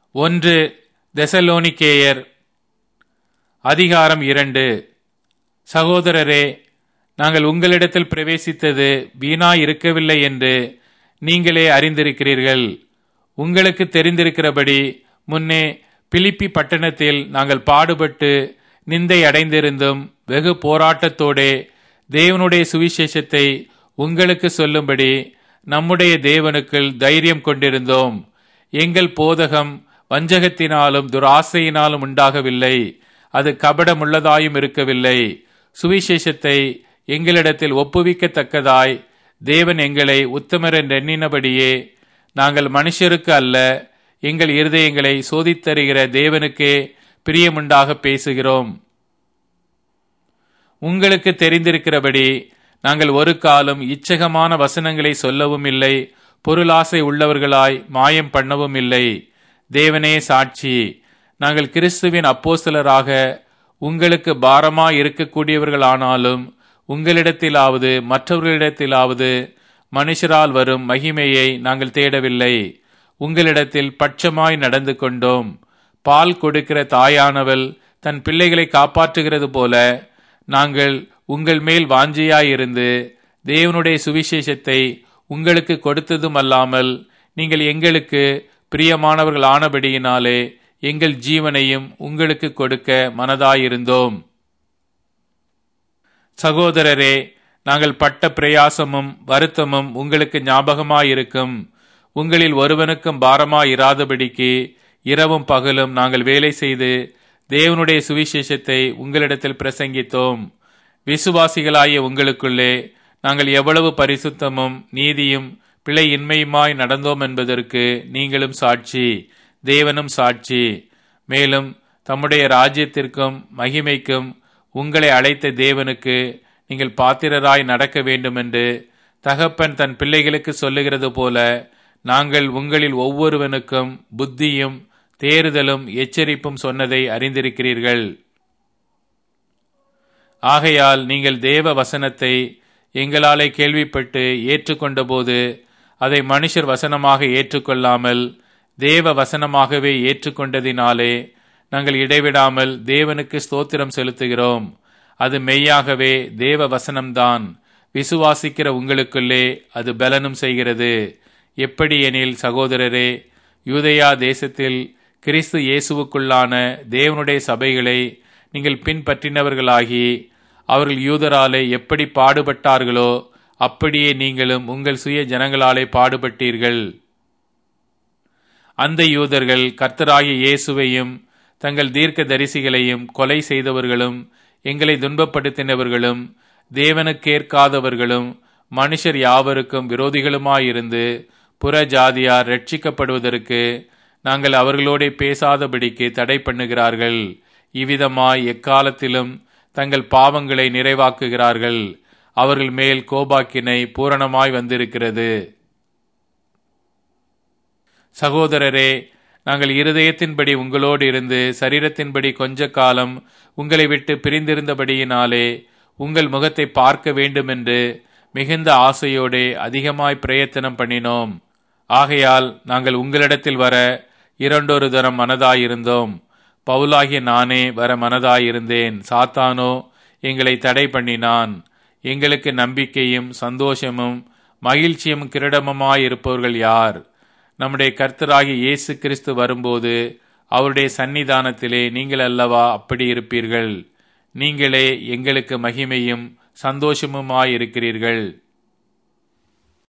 ஒன்று தெசலோனிக்கேயர் அதிகாரம் 2. சகோதரரே, நாங்கள் உங்களிடத்தில் பிரவேசித்தது வீணாய் இருக்கவில்லை என்று நீங்களே அறிந்திருக்கிறீர்கள். உங்களுக்கு தெரிந்திருக்கிறபடி முன்னே பிலிப்பி பட்டணத்தில் நாங்கள் பாடுபட்டு நிந்தை அடைந்திருந்தும் வெகு போராட்டத்தோடே தேவனுடைய சுவிசேஷத்தை உங்களுக்கு சொல்லும்படி நம்முடைய தேவனுக்குள் தைரியம் கொண்டிருந்தோம். எங்கள் போதகம் வஞ்சகத்தினாலும் துராசையினாலும் உண்டாகவில்லை, அது கபடமுள்ளதாயும் இருக்கவில்லை. சுவிசேஷத்தை எங்களிடத்தில் ஒப்புவிக்கத்தக்கதாய் தேவன் எங்களை உத்தமர் என்றெண்ணினபடியே நாங்கள் மனுஷருக்கு அல்ல, எங்கள் இருதயங்களை சோதித்தருகிற தேவனுக்கே பிரியமுண்டாக பேசுகிறோம். உங்களுக்கு தெரிந்திருக்கிறபடி நாங்கள் ஒரு காலம் இச்சகமான வசனங்களை சொல்லவும் இல்லை, பொருளாசை உள்ளவர்களாய் மாயம் பண்ணவும் இல்லை. தேவனே சாட்சி, நாங்கள் கிறிஸ்துவின் அப்போஸ்தலராக உங்களுக்கு பாரமாய் இருக்கக்கூடியவர்களானாலும் உங்களிடத்திலாவது மற்றவர்களிடத்திலாவது மனுஷரால் வரும் மகிமையை நாங்கள் தேடவில்லை. உங்களிடத்தில் பட்சமாய் நடந்து கொண்டோம். பால் கொடுக்கிற தாயானவள் தன் பிள்ளைகளை காப்பாற்றுகிறது போல நாங்கள் உங்கள் மேல் வாஞ்சியாயிருந்து தேவனுடைய சுவிசேஷத்தை உங்களுக்கு கொடுத்ததும் அல்லாமல் நீங்கள் எங்களுக்கு பிரியமானவர்கள் ஆனபடியினாலே எங்கள் ஜீவனையும் உங்களுக்கு கொடுக்க மனதாயிருந்தோம். சகோதரரே, நாங்கள் பட்ட பிரயாசமும் வருத்தமும் உங்களுக்கு ஞாபகமாயிருக்கும். உங்களில் ஒருவனுக்கும் பாரமாயிராதபடிக்கு இரவும் பகலும் நாங்கள் வேலை செய்து தேவனுடைய சுவிசேஷத்தை உங்களிடத்தில் பிரசங்கித்தோம். விசுவாசிகளாகிய உங்களுக்குள்ளே நாங்கள் எவ்வளவு பரிசுத்தமும் நீதியும் பிழையின்மையுமாய் நடந்தோம் என்பதற்கு நீங்களும் சாட்சி, தேவனும் சாட்சி. மேலும் தம்முடைய ராஜ்யத்திற்கும் மகிமைக்கும் உங்களை அழைத்த தேவனுக்கு நீங்கள் பாத்திரராய் நடக்க வேண்டுமென்று தகப்பன் தன் பிள்ளைகளுக்கு சொல்லுகிறது போல நாங்கள் உங்களில் ஒவ்வொருவனுக்கும் புத்தியும் தேறுதலும் எச்சரிப்பும் சொன்னதை அறிந்திருக்கிறீர்கள். ஆகையால் நீங்கள் தேவ வசனத்தை எங்களாலே கேள்விப்பட்டு ஏற்றுக்கொண்ட போது அதை மனுஷர் வசனமாக ஏற்றுக்கொள்ளாமல் தேவ வசனமாகவே ஏற்றுக்கொண்டதினாலே நாங்கள் இடைவிடாமல் தேவனுக்கு ஸ்தோத்திரம் செலுத்துகிறோம். அது மெய்யாகவே தேவ வசனம்தான். விசுவாசிக்கிற உங்களுக்குள்ளே அது பலனும் செய்கிறது. எப்படி எனில், சகோதரரே, யூதேயா தேசத்தில் கிறிஸ்து இயேசுவுக்குள்ளான தேவனுடைய சபைகளை நீங்கள் பின்பற்றினவர்களாகி அவர்கள் யூதராலே எப்படி பாடுபட்டார்களோ அப்படியே நீங்களும் உங்கள் சுய ஜனங்களாலே பாடுபட்டீர்கள். அந்த யூதர்கள் கர்த்தராகிய இயேசுவையும் தங்கள் தீர்க்க தரிசிகளையும் கொலை செய்தவர்களும் எங்களை துன்பப்படுத்தினவர்களும் தேவனுக்கேற்காதவர்களும் மனுஷர் யாவருக்கும் விரோதிகளுமாயிருந்து புற ஜாதியார் ரட்சிக்கப்படுவதற்கு நாங்கள் அவர்களோட பேசாதபடிக்கு தடை பண்ணுகிறார்கள். இவ்விதமாய் எக்காலத்திலும் தங்கள் பாவங்களை நிறைவாக்குகிறார்கள். அவர்கள் மேல் கோபாக்கினை பூரணமாய் வந்திருக்கிறது. சகோதரரே, நாங்கள் இருதயத்தின்படி உங்களோடு இருந்து சரீரத்தின்படி கொஞ்ச காலம் உங்களை விட்டு பிரிந்திருந்தபடியினாலே உங்கள் முகத்தை பார்க்க வேண்டுமென்று மிகுந்த ஆசையோடே அதிகமாய் பிரயத்தனம் பண்ணினோம். ஆகையால் நாங்கள் உங்களிடத்தில் வர இரண்டொரு தரம் மனதாயிருந்தோம். பவுலாகிய நானே வர மனதாயிருந்தேன். சாத்தானோ எங்களை தடை பண்ணினான். எங்களுக்கு நம்பிக்கையும் சந்தோஷமும் மகிழ்ச்சியும் கிரீடமுமாயிருப்பவர்கள் யார்? நம்முடைய கர்த்தராகிய இயேசு கிறிஸ்து வரும்போது அவருடைய சன்னிதானத்திலே நீங்கள் அல்லவா அப்படி இருப்பீர்கள். நீங்களே எங்களுக்கு மகிமையும் சந்தோஷமுமாயிருக்கிறீர்கள்.